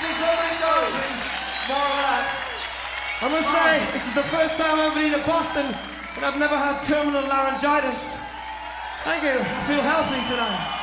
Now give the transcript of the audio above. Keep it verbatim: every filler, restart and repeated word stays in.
See somebody dancing. More of that. I must say, this is the first time I've been to Boston, and I've never had terminal laryngitis. Thank you. I feel healthy tonight.